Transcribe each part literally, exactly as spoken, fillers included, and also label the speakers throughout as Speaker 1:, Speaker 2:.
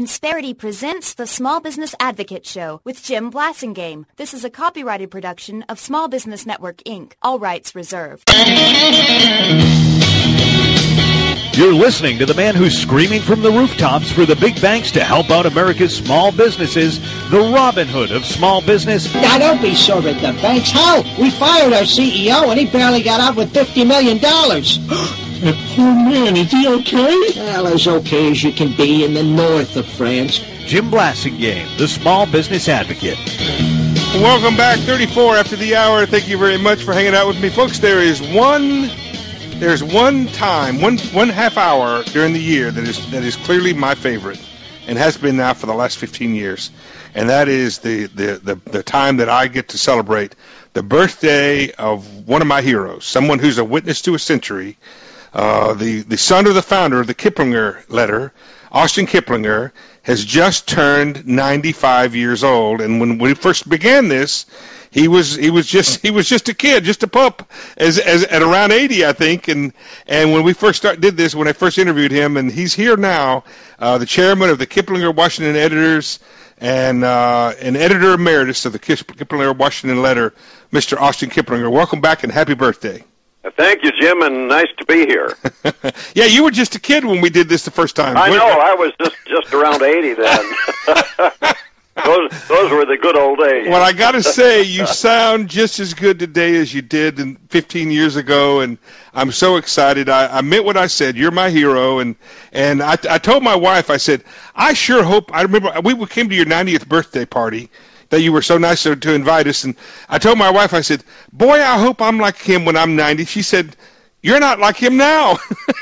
Speaker 1: Insperity presents the Small Business Advocate Show with Jim Blasingame. This is a copyrighted production of Small Business Network, Incorporated. All rights reserved.
Speaker 2: You're listening to the man who's screaming from the rooftops for the big banks to help out America's small businesses, the Robin Hood of small business.
Speaker 3: Now, don't be sore at the banks. How? We fired our C E O, and he barely got out with fifty million dollars.
Speaker 4: That poor man, is he okay?
Speaker 3: Well, as okay as you can be in the north of France.
Speaker 2: Jim Blasingame, the Small Business Advocate.
Speaker 5: Welcome back, thirty-four after the hour. Thank you very much for hanging out with me. Folks, there is one... There's one time, one one half hour during the year that is that is clearly my favorite, and has been now for the last fifteen years, and that is the, the, the, the time that I get to celebrate the birthday of one of my heroes, someone who's a witness to a century, uh, the, the son of the founder of the Kiplinger letter, Austin Kiplinger, has just turned ninety-five years old, and when we first began this, He was he was just he was just a kid, just a pup, as as at around eighty, I think. And and when we first start, did this, when I first interviewed him, and he's here now, uh, the chairman of the Kiplinger Washington Editors and uh, an editor emeritus of the Kiplinger Washington Letter, Mister Austin Kiplinger. Welcome back and happy birthday.
Speaker 6: Thank you, Jim, and nice to be here.
Speaker 5: Yeah, you were just a kid when we did this the first time.
Speaker 6: I know, I was just just around eighty then. Those those were the good old days.
Speaker 5: Well, I got to say, you sound just as good today as you did in fifteen years ago, and I'm so excited. I, I meant what I said. You're my hero, and and I, I told my wife, I said, I sure hope. I remember we came to your ninetieth birthday party that you were so nice to, to invite us, and I told my wife, I said, boy, I hope I'm like him when I'm ninety. She said, you're not like him now.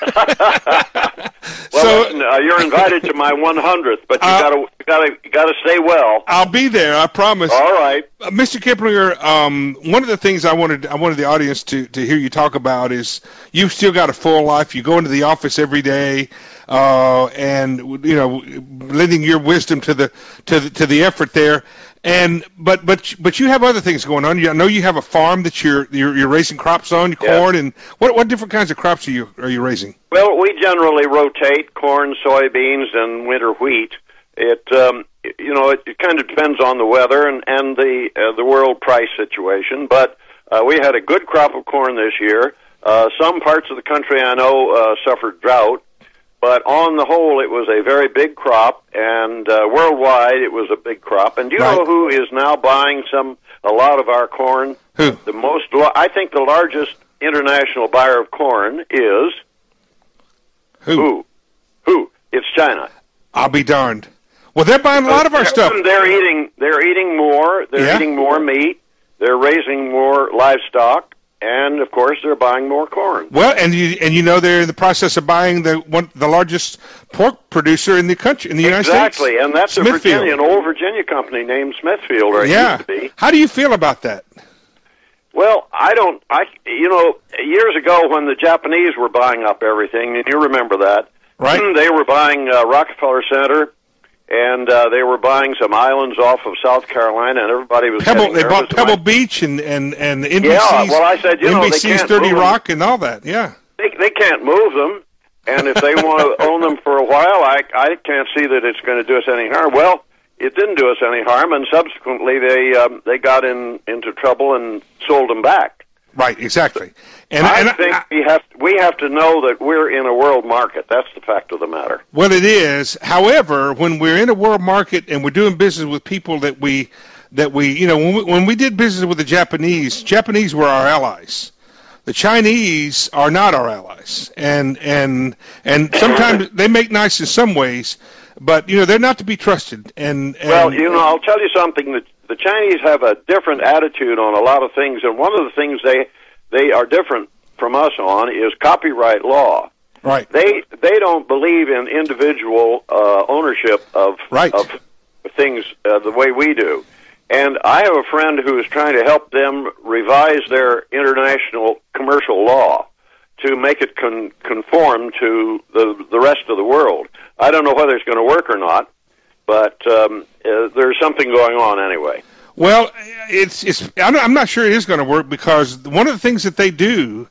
Speaker 6: Well,
Speaker 5: so,
Speaker 6: listen, uh, you're invited to my one hundredth, but you uh, gotta, gotta, gotta stay well.
Speaker 5: I'll be there, I promise.
Speaker 6: All right,
Speaker 5: uh, Mister Kiplinger. Um, one of the things I wanted, I wanted the audience to, to hear you talk about is you've still got a full life. You go into the office every day, uh, and you know, lending your wisdom to the to the, to the effort there. And but but but you have other things going on. I know you have a farm that you're you're, you're raising crops on, corn, yeah. and what what different kinds of crops are you are you raising?
Speaker 6: Well, we generally rotate corn, soybeans, and winter wheat. It um, you know it, it kind of depends on the weather and and the uh, the world price situation. But uh, we had a good crop of corn this year. Uh, some parts of the country I know uh, suffered drought. But on the whole, it was a very big crop, and uh, worldwide, it was a big crop. And do you right. know who is now buying some a lot of our corn?
Speaker 5: Who?
Speaker 6: The most, I think, the largest international buyer of corn is
Speaker 5: who?
Speaker 6: Who? Who? It's China.
Speaker 5: I'll be darned. Well, they're buying a lot of our stuff.
Speaker 6: They're eating. They're eating more. They're
Speaker 5: yeah.
Speaker 6: eating more meat. They're raising more livestock. And, of course, they're buying more corn.
Speaker 5: Well, and you and you know they're in the process of buying the one, the largest pork producer in the country, in the United
Speaker 6: exactly.
Speaker 5: States.
Speaker 6: Exactly, and that's
Speaker 5: Smithfield.
Speaker 6: a Virginia, an old Virginia company named Smithfield, or it
Speaker 5: yeah.
Speaker 6: used to be.
Speaker 5: How do you feel about that?
Speaker 6: Well, I don't, I, you know, years ago when the Japanese were buying up everything, and you remember that,
Speaker 5: right?
Speaker 6: They were buying uh, Rockefeller Center, and uh, they were buying some islands off of South Carolina, and everybody was
Speaker 5: Pebble. They bought Pebble
Speaker 6: went,
Speaker 5: Beach and and and N B C's,
Speaker 6: yeah, well, I said, you know,
Speaker 5: N B C's
Speaker 6: they can't
Speaker 5: Dirty
Speaker 6: move
Speaker 5: Rock
Speaker 6: them.
Speaker 5: and all that. Yeah,
Speaker 6: they they can't move them, and if they want to own them for a while, I I can't see that it's going to do us any harm. Well, it didn't do us any harm, and subsequently they um, they got in into trouble and sold them back.
Speaker 5: Right, exactly. And
Speaker 6: I
Speaker 5: and
Speaker 6: think
Speaker 5: I,
Speaker 6: we have we have to know that we're in a world market. That's the fact of the matter.
Speaker 5: Well, it is. However, when we're in a world market and we're doing business with people that we that we you know when we, when we did business with the Japanese, Japanese were our allies. The Chinese are not our allies, and and and sometimes they make nice in some ways, but you know they're not to be trusted. And, and
Speaker 6: well, you know, I'll tell you something. That the Chinese have a different attitude on a lot of things, and one of the things they they are different from us on is copyright law.
Speaker 5: Right.
Speaker 6: They they don't believe in individual uh, ownership of
Speaker 5: right.
Speaker 6: of things uh, the way we do. And I have a friend who is trying to help them revise their international commercial law to make it con- conform to the the rest of the world. I don't know whether it's going to work or not, but um, uh, there's something going on anyway.
Speaker 5: Well, it's it's. I'm not, I'm not sure it is going to work because one of the things that they do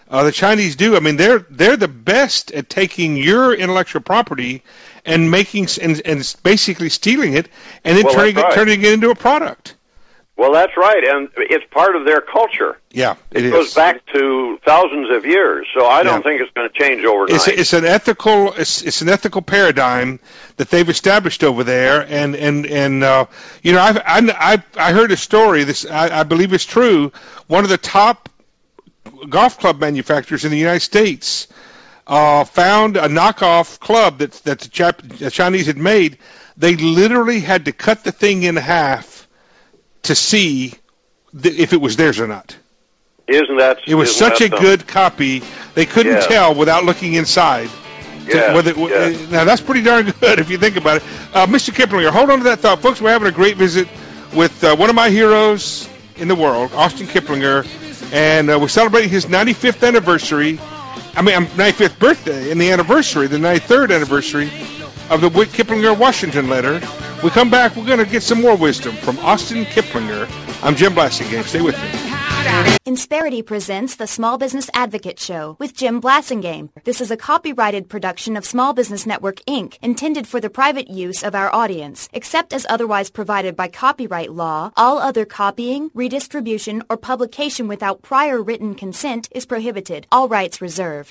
Speaker 5: uh, the Chinese do. I mean, they're they're the best at taking your intellectual property and making and, and basically stealing it and then
Speaker 6: Well,
Speaker 5: turning
Speaker 6: that's
Speaker 5: it,
Speaker 6: right.
Speaker 5: turning it into a product.
Speaker 6: Well, that's right, and it's part of their culture.
Speaker 5: Yeah, it,
Speaker 6: It
Speaker 5: is.
Speaker 6: goes back to thousands of years, so I don't
Speaker 5: Yeah.
Speaker 6: think it's going to change overnight.
Speaker 5: It's, it's an ethical it's, it's an ethical paradigm that they've established over there, and and and uh, you know I've, I I I heard a story. This I, I believe is true. One of the top golf club manufacturers in the United States uh, found a knockoff club that that the, Jap- the Chinese had made. They literally had to cut the thing in half to see th- if it was theirs or not.
Speaker 6: Isn't that?
Speaker 5: It was
Speaker 6: isn't
Speaker 5: such a
Speaker 6: that
Speaker 5: good copy, they couldn't
Speaker 6: Yeah.
Speaker 5: tell without looking inside. to-
Speaker 6: Yeah,
Speaker 5: whether-
Speaker 6: yeah.
Speaker 5: Now, that's pretty darn good if you think about it. Uh, Mister Kiplinger, hold on to that thought. Folks, we're having a great visit with uh, one of my heroes in the world, Austin Kiplinger, and uh, we're celebrating his ninety-fifth anniversary. I mean, um, ninety-fifth birthday and the anniversary, the ninety-third anniversary of the Whit Kiplinger Washington letter. We come back, we're going to get some more wisdom from Austin Kiplinger. I'm Jim Blasingame. Stay with me.
Speaker 1: Insperity presents the Small Business Advocate Show with Jim Blasingame. This is a copyrighted production of Small Business Network, Incorporated, intended for the private use of our audience. Except as otherwise provided by copyright law, all other copying, redistribution, or publication without prior written consent is prohibited. All rights reserved.